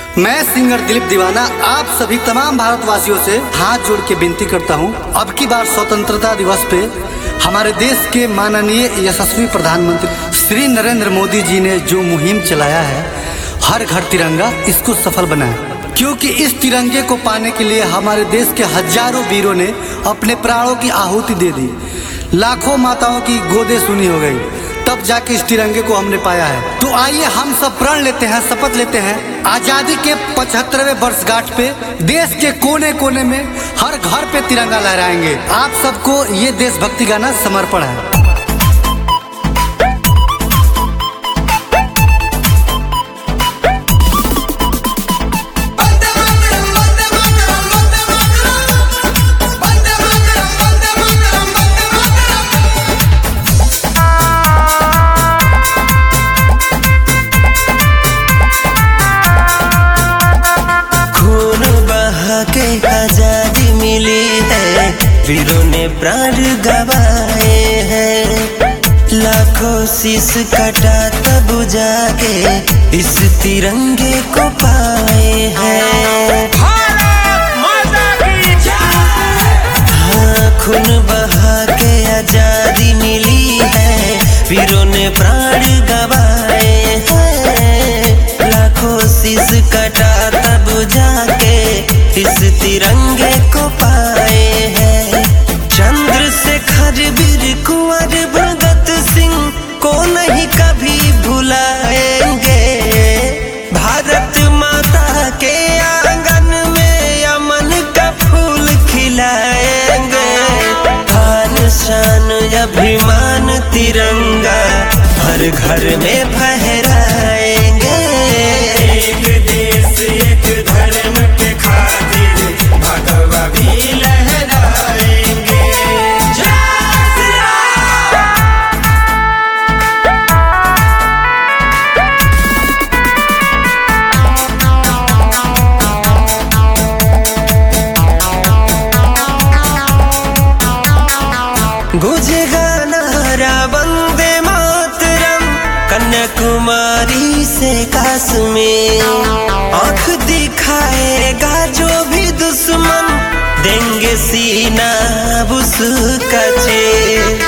मैं सिंगर दिलीप दीवाना आप सभी तमाम भारतवासियों से हाथ जोड़ के विनती करता हूं, अब की बार स्वतंत्रता दिवस पे हमारे देश के माननीय यशस्वी प्रधानमंत्री श्री नरेंद्र मोदी जी ने जो मुहिम चलाया है हर घर तिरंगा, इसको सफल बनाए। क्योंकि इस तिरंगे को पाने के लिए हमारे देश के हजारों वीरों ने अपने प्राणों की आहुति दे दी, लाखों माताओं की गोदें सुनी हो गई, तब जाके इस तिरंगे को हमने पाया है। तो आइए हम सब प्रण लेते हैं, शपथ लेते हैं, आजादी के 75वें वर्षगांठ पे देश के कोने कोने में हर घर पे तिरंगा लहराएंगे। आप सबको ये देशभक्ति गाना समर्पण है। आजादी मिली है, वीरों ने प्राण गवाए हैं, लाखों शीश कटा तब जाके इस तिरंगे को पाए हैं। हाँ, खून बहा के आजादी मिली है, वीरों ने प्राण गवाए हैं, लाखों शीश कटा तब जाके इस तिरंगे को पाए हैं। चंद्रशेखर वीर कुंवर भगत सिंह को नहीं कभी भुलाएंगे, भारत माता के आंगन में अमन का फूल खिलाएंगे। आन शान अभिमान तिरंगा हर घर में फहराएंगे। एक देश एक धर्म के खातिर भगवा भी लहराएंगे। गूंजेगा नारा वंदे मातरम, कन्याकुमारी से कश्मीर, आँख दिखाएगा जो भी दुश्मन, देंगे सीना उसका चीर।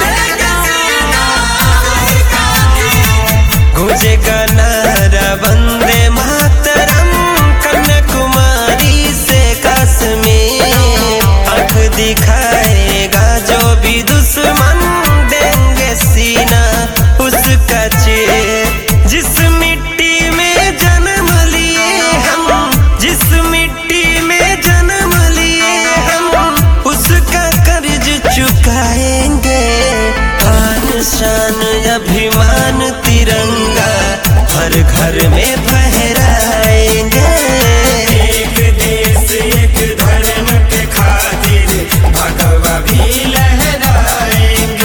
गूंजेगा नारा वंदे मातरम, कन्याकुमारी से कश्मीर, आँख दिखाएगा जो भी दुश्मन, देंगे सीना उसका चीर। जिस मिट्टी में जन्म लिए हम, जिस मिट्टी में जन्म लिए हम, उसका कर्ज चुकाएंगे। आन शान अभिमान तिरंगा हर घर में फहराएंगे। एक देश एक धर्म के खातिर भगवा भी लहराएंगे।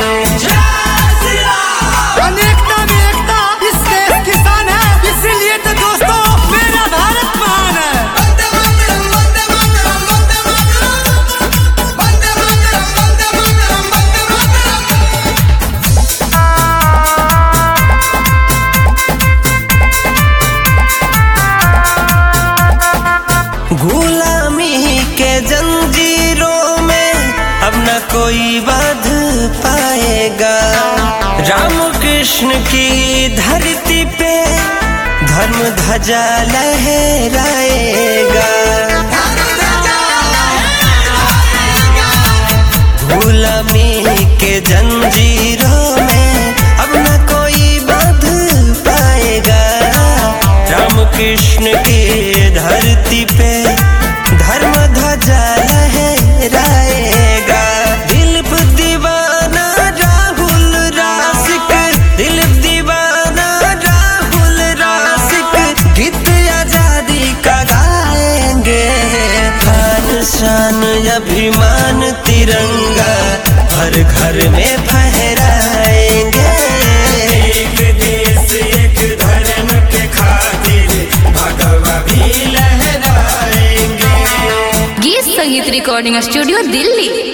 अनेकता में एकता इस देश की शान है, इसीलिए तो दोस्तों मेरा भारत महान है। गुलामी के जंजीरों में अब न कोई बांध पाएगा, राम कृष्ण की धरती पे धर्म ध्वजा लहराएगा। गुलामी के जंजीरों में अब न कोई बांध पाएगा, राम कृष्ण की धरती पे धर्म ध्वजा लहराएगा। दिलीप दीवाना राहुल रासिक, दिलीप दीवाना राहुल रासिक, गीत आजादी का गाएंगे। आन शान अभिमान तिरंगा हर घर में फहराएंगे। एक देश एक धर्म के खातिर भगवा भी लहराएंगे। गीत संगीत रिकॉर्डिंग स्टूडियो दिल्ली।